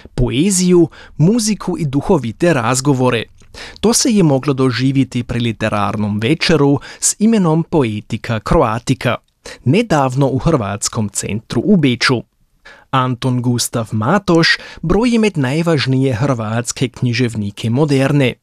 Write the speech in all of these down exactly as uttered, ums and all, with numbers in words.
Poeziju, muziku i duhovite razgovore. To se je moglo doživjeti pri literarnom večeru s imenom Poetika Croatica, nedavno u Hrvatskom centru u Beču. Anton Gustav Matoš broji med najvažnije hrvatske književnike moderne.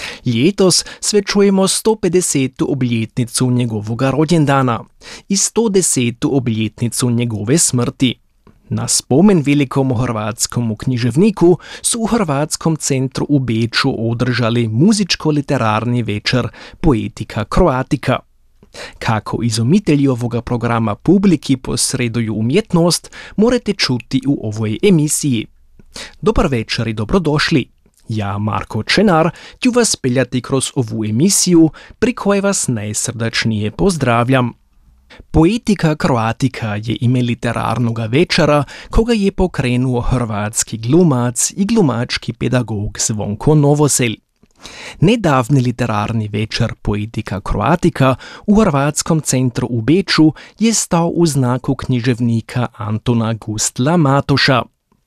Ljetos svečujemo sto pedesetu obljetnicu njegovoga rođendana i sto desetu obljetnicu njegove smrti. Na spomen velikom hrvatskom književniku su u Hrvatskom centru u Beču održali muzičko-literarni večer Poetika Croatica. Kako izumitelji ovoga programa publiki posreduju umjetnost, morate čuti u ovoj emisiji. Dobar večer i dobrodošli. Ja, Marko Čenar, ću vas peljati kroz ovu emisiju, pri kojoj vas najsrdačnije pozdravljam. Poetika Croatica je ime literarnoga večera koga je pokrenuo hrvatski glumac i glumački pedagog Zvonko Novosel. Nedavni literarni večer Poetika Croatica u Hrvatskom centru u Beču je stao u znaku književnika Antona Gustla Matoša.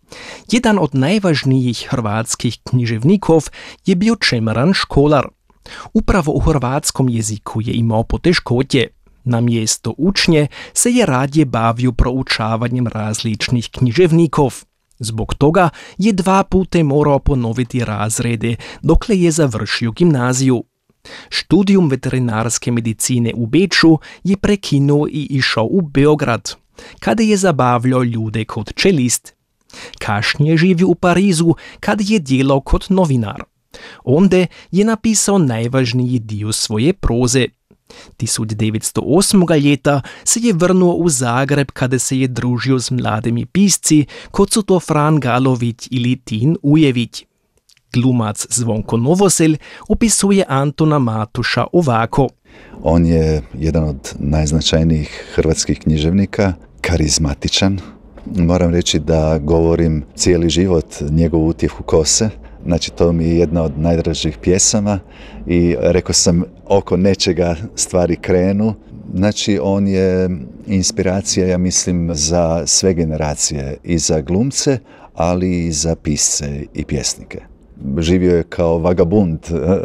Jedan od najvažnijih hrvatskih književnikov je bio čemeran školar. Upravo u hrvatskom jeziku je imao poteškoće. Na mjesto učnje se je radije bavio proučavanjem različnih književnikov. Zbog toga je dva puta morao ponoviti razrede dokle je završio gimnaziju. Studijum veterinarske medicine u Beču je prekinuo i išao u Beograd, kada je zabavljao ljude kod čelist. Kasnije živio u Parizu kada je djelao kot novinar. Onda je napisao najvažniji dio svoje proze. tisuća devetsto osmog ljeta se je vrnuo u Zagreb kada se je družio s mladimi pisci, kot su to Fran Galović ili Tin Ujević. Glumac Zvonko Novosel opisuje Antona Matoša ovako. On je jedan od najznačajnijih hrvatskih književnika, karizmatičan. Moram reći da govorim cijeli život njegovu utjehu kose. Znači, to mi je jedna od najdražih pjesama i rekao sam, oko nečega stvari krenu. Znači, on je inspiracija, ja mislim, za sve generacije, i za glumce, ali i za pisce i pjesnike. Živio je kao vagabund,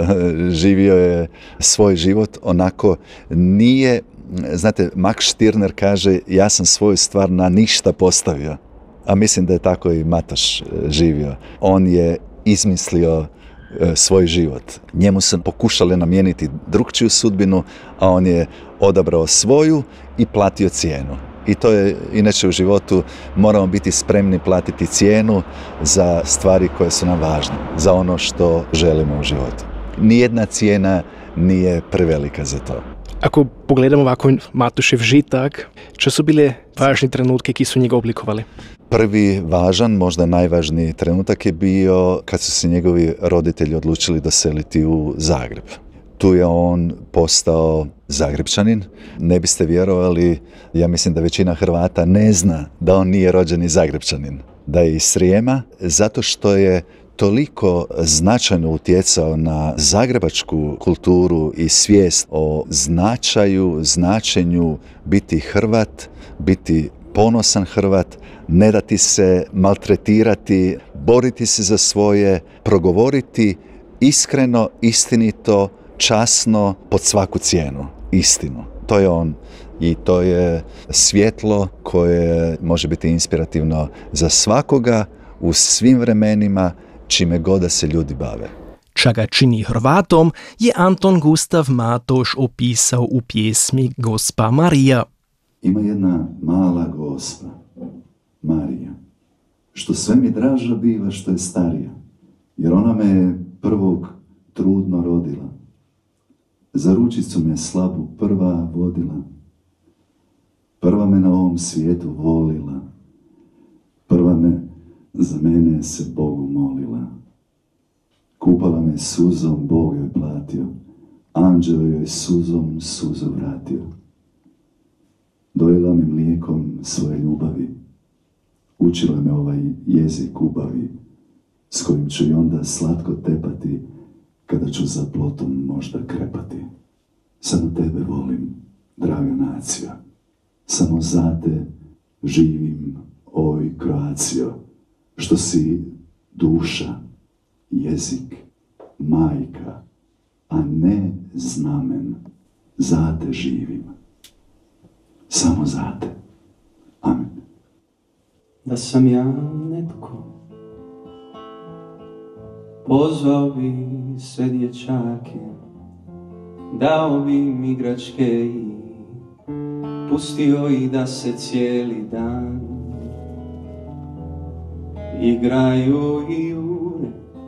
živio je svoj život onako, nije, znate, Max Stirner kaže, ja sam svoju stvar na ništa postavio, a mislim da je tako i Matoš živio. On je izmislio e, svoj život. Njemu su pokušali namijeniti drukčiju sudbinu, a on je odabrao svoju i platio cijenu. I to je, inače u životu moramo biti spremni platiti cijenu za stvari koje su nam važne, za ono što želimo u životu. Nijedna cijena nije prevelika za to. Ako pogledamo ovako Matošev žitak, čo su bile važni trenutke ki su njega oblikovali? Prvi važan, možda najvažniji trenutak je bio kad su se njegovi roditelji odlučili doseliti u Zagreb. Tu je on postao Zagrepčanin. Ne biste vjerovali, ja mislim da većina Hrvata ne zna da on nije rođeni Zagrepčanin, da je iz Srijema, zato što je toliko značajno utjecao na zagrebačku kulturu i svijest o značaju, značenju biti Hrvat, biti ponosan Hrvat, ne dati se maltretirati, boriti se za svoje, progovoriti iskreno, istinito, časno, pod svaku cijenu, istinu. To je on i to je svjetlo koje može biti inspirativno za svakoga u svim vremenima, čime god da se ljudi bave. Čega čini Hrvatom je Anton Gustav Matoš opisao u pjesmi Gospa Marija. Ima jedna mala gospa, Marija, što sve mi draža biva što je starija, jer ona me je prvog trudno rodila. Za ručicu me slabu prva vodila, prva me na ovom svijetu volila, prva me za mene se Bogu molila. Kupala me suzom, Bog joj platio, anđeo joj suzom suzu vratio. Dojela me mlijekom svoje ljubavi, učila me ovaj jezik ubavi, s kojim ću i onda slatko tepati, kada ću za plotom možda krepati. Samo tebe volim, draga nacija, samo za te živim, oj Kroacijo, što si duša, jezik, majka, a ne znamen. Zate živim. Samo zate. Amen. Da sam ja netko, pozvao bi sve dječake, dao bi im igračke i pustio ih da se cijeli dan igraju i jure,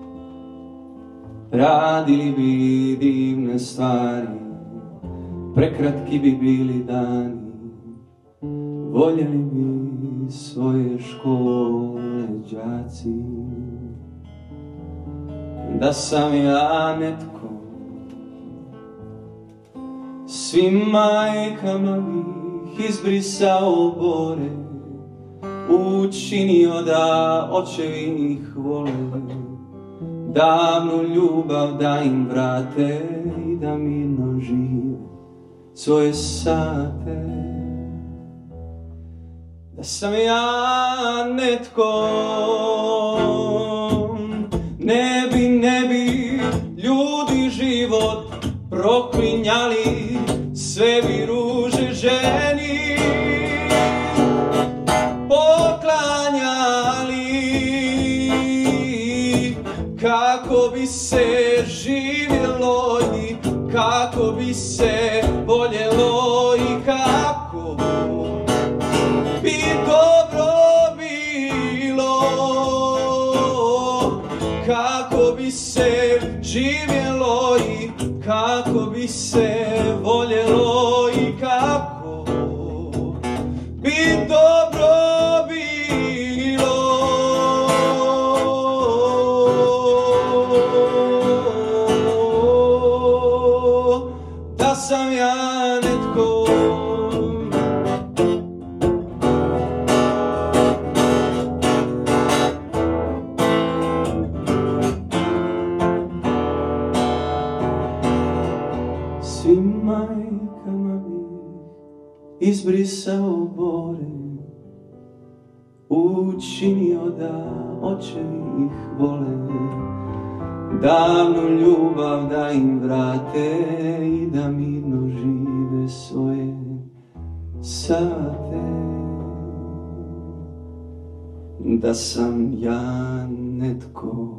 radili bi divne stvari, prekratki bi bili dani, voljeli bi svoje škole đaci. Da sam ja netko, svim majkama bih izbrisao bore, učinio da očevi ih vole, davnu ljubav da im vrate i da mirno žive svoje sate. Da sam ja netko, ne bi, ne bi ljudi život proklinjali, sve bi ruže ženi poklanjali, kako bi se živjelo i kako bi se voljelo i kako bi dobro bilo, kako bi se živjelo i kako bi se voljelo i kako bi dobro bilo. Da sam ja netko, svim majkama bih izbrisao bore, učinio da očevi ih vole, davnu ljubav da im vrate i da mirno žive svoje sate. Da sam ja netko.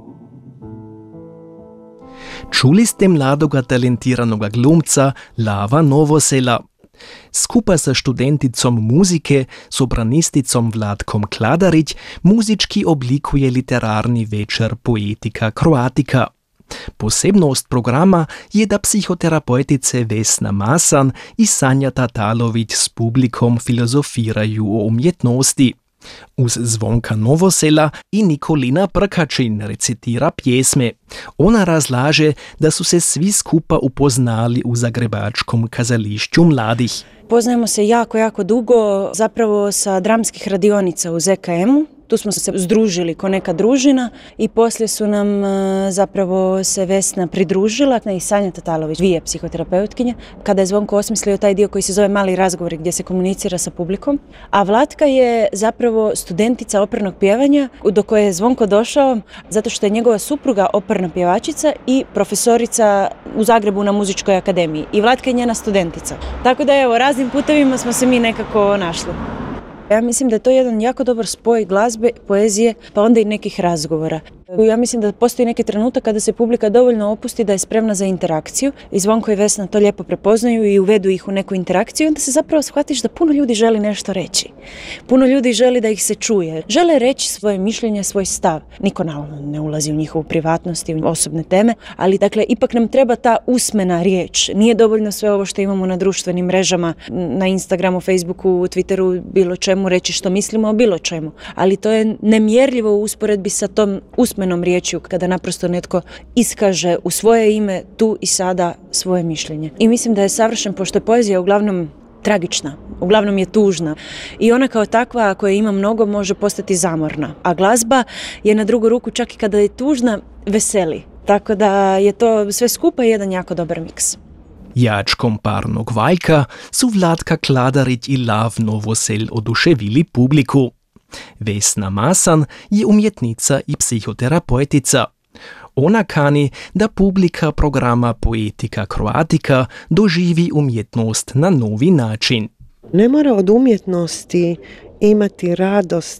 Čuli ste mladoga talentiranoga glumca Lava Novosela. Skupaj sa študenticom muzike, sopranisticom Vlatkom Kladarić, muzički oblikuje literarni večer Poetika Croatica. Posebnost programa je da psihoterapeutice Vesna Masan i Sanja Tatalović s publikom filozofiraju o umjetnosti. Uz Zvonka Novosela i Nikolina Prkačin recitira pjesme. Ona razlaže da su se svi skupa upoznali u Zagrebačkom kazališću mladih. Poznajemo se jako, jako dugo, zapravo sa dramskih radionica u Z K M-u. Tu smo se združili ko neka družina i poslije su nam zapravo se Vesna pridružila i Sanja Tatalović, dvije psihoterapeutkinje, kada je Zvonko osmislio taj dio koji se zove Mali razgovori gdje se komunicira sa publikom. A Vlatka je zapravo studentica opernog pjevanja do koje je Zvonko došao zato što je njegova supruga operna pjevačica i profesorica u Zagrebu na muzičkoj akademiji. I Vlatka je njena studentica. Tako da evo, raznim putevima smo se mi nekako našli. Ja mislim da je to jedan jako dobar spoj glazbe, poezije, pa onda i nekih razgovora. Ja mislim da postoji neki trenutak kada se publika dovoljno opusti da je spremna za interakciju i Zvonko i Vesna to lijepo prepoznaju i uvedu ih u neku interakciju i onda se zapravo shvatiš da puno ljudi želi nešto reći. Puno ljudi želi da ih se čuje. Žele reći svoje mišljenje, svoj stav. Niko naravno ne ulazi u njihovu privatnost i u osobne teme, ali dakle ipak nam treba ta usmena riječ. Nije dovoljno sve ovo što imamo na društvenim mrežama, na Instagramu, Facebooku, Twitteru, bilo čemu reći što mislimo o bilo čemu. Ali to je nemjerljivo u usporedbi sa tom usmenom riječju kada naprosto netko iskaže u svoje ime tu i sada svoje mišljenje. I mislim da je savršen, pošto je poezija uglavnom tragična, uglavnom je tužna i ona kao takva, ako je ima mnogo, može postati zamorna. A glazba je na drugu ruku, čak i kada je tužna, veseli. Tako da je to sve skupa jedan jako dobar miks. Jačkom parnog valjka su Vlatka Kladarić i Lav Novosel oduševili publiku. Vesna Masan je umjetnica i psihoterapeutica. Ona kani da publika programa Poetika Croatica doživi umjetnost na novi način. Ne mora od umjetnosti imati radost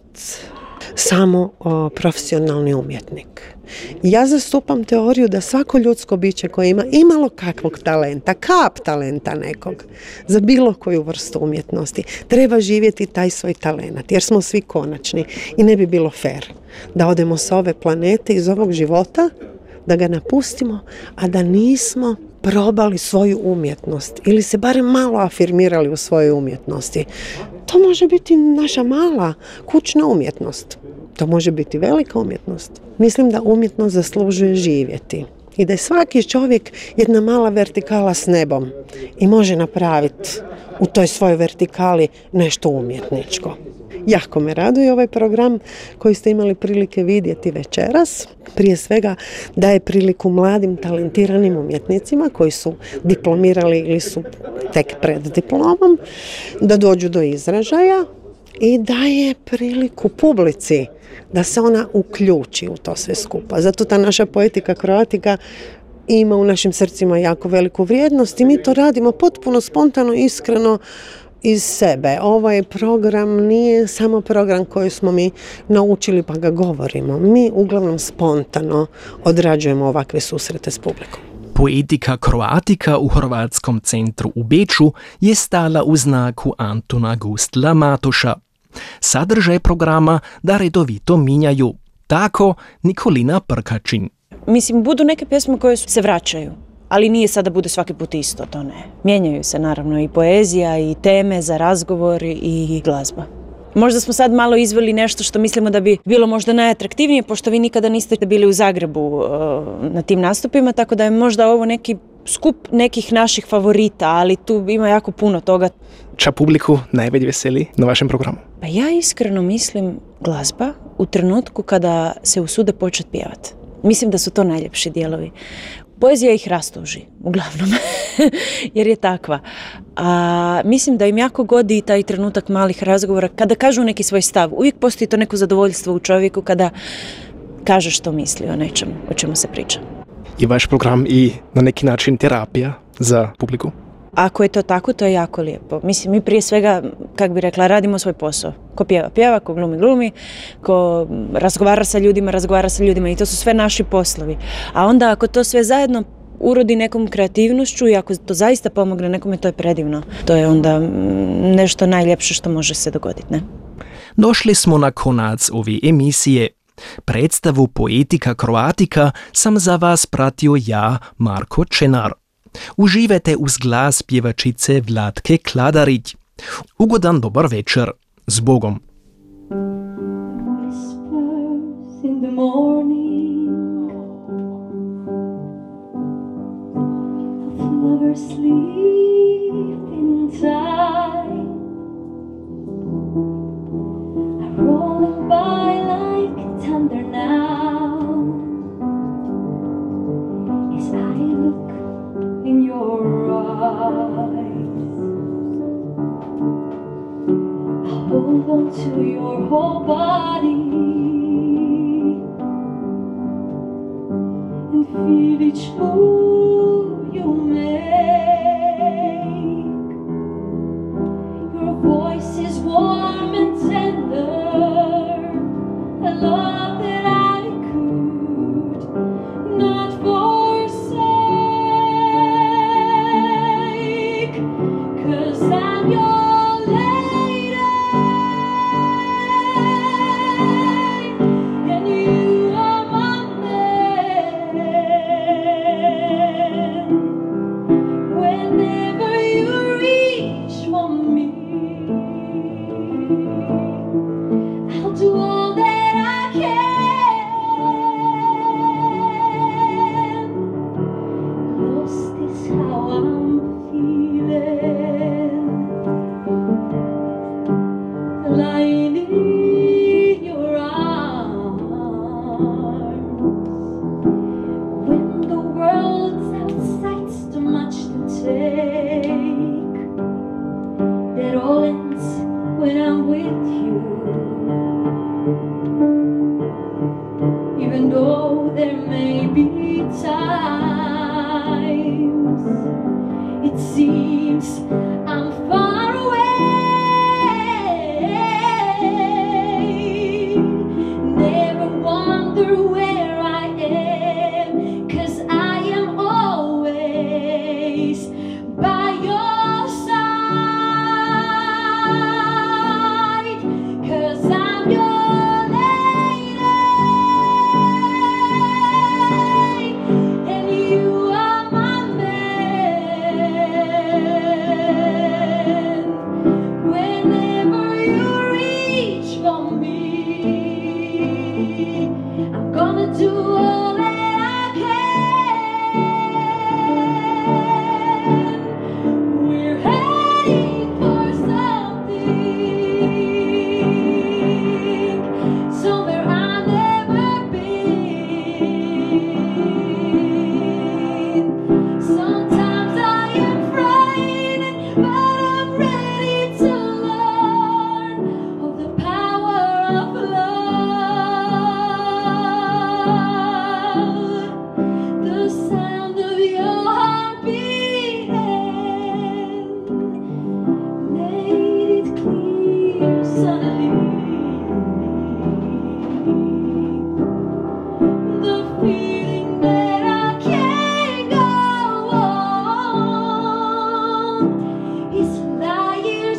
samo o, profesionalni umjetnik. Ja zastupam teoriju da svako ljudsko biće koje ima imalo kakvog talenta, kap talenta nekog, za bilo koju vrstu umjetnosti, treba živjeti taj svoj talent, jer smo svi konačni i ne bi bilo fair da odemo s ove planete, iz ovog života, da ga napustimo, a da nismo probali svoju umjetnost ili se barem malo afirmirali u svojoj umjetnosti. To može biti naša mala kućna umjetnost. To može biti velika umjetnost. Mislim da umjetnost zaslužuje živjeti i da je svaki čovjek jedna mala vertikala s nebom i može napraviti u toj svojoj vertikali nešto umjetničko. Jako me raduje ovaj program koji ste imali prilike vidjeti večeras. Prije svega daje priliku mladim talentiranim umjetnicima koji su diplomirali ili su tek pred diplomom da dođu do izražaja i daje priliku publici da se ona uključi u to sve skupa. Zato ta naša Poetika Croatica ima u našim srcima jako veliku vrijednost i mi to radimo potpuno spontano, iskreno, iz sebe. Ovaj program nije samo program koji smo mi naučili pa ga govorimo. Mi uglavnom spontano odrađujemo ovakve susrete s publikom. Poetika Croatica u Hrvatskom centru u Beču je stala u znaku Antuna Gustla Matoša. Sadržaj programa da redovito minjaju. Tako Nikolina Prkačin. Mislim, budu neke pjesme koje se vraćaju. Ali nije sad da bude svaki put isto, to ne. Mijenjaju se naravno i poezija i teme za razgovor i glazba. Možda smo sad malo izveli nešto što mislimo da bi bilo možda najatraktivnije, pošto vi nikada niste bili u Zagrebu uh, na tim nastupima, tako da je možda ovo neki skup nekih naših favorita, ali tu ima jako puno toga. Ča publiku najbolje veseli na vašem programu? Pa ja iskreno mislim glazba u trenutku kada se usude početi pjevati. Mislim da su to najljepši dijelovi. Poezija ih rastuži, uglavnom, jer je takva. A mislim da im jako godi taj trenutak malih razgovora, kada kažu neki svoj stav. Uvijek postoji to neko zadovoljstvo u čovjeku kada kaže što misli o nečemu, o čemu se priča. I vaš program i na neki način terapija za publiku? Ako je to tako, to je jako lijepo. Mislim, mi prije svega, kak bi rekla, radimo svoj posao. Ko pjeva, pjeva, ko glumi, glumi, ko razgovara sa ljudima, razgovara sa ljudima i to su sve naši poslovi. A onda ako to sve zajedno urodi nekom kreativnošću i ako to zaista pomogne nekome, to je predivno. To je onda nešto najljepše što može se dogoditi, ne? Došli smo na konac ove emisije. Predstavu Poetika Croatica sam za vas pratio ja, Marko Čenar. Uživajte uz glas pjevačice Vlatke Kladarić. Ugodan dobar večer. S Bogom. Whispers in the morning of lovers sleep inside, are rolling by like thunder now as I look in your eyes. I hold on to your whole body and feel each move you make. Your voice is warm and tender, a love that I could not forsake, 'cause I'm your lady and you are my man. When There may be times it seems I'm far away. Never wonder where I am, 'cause I am always by your side, 'cause I'm your lady and you are my man. Whenever you reach for me, I'm gonna do all that I can. We're heading for something, somewhere I've never been. Sometimes I am frightened, but I'm ready to learn of the power of love. The sound of your heart beating made it clear suddenly. The feeling that I can't go on is light years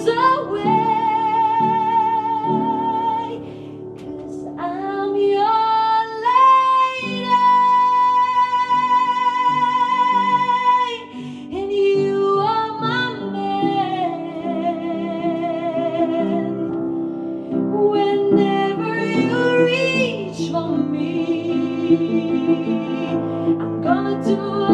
away, 'cause I'm your lady and you are my man. Whenever you reach for me, I'm gonna do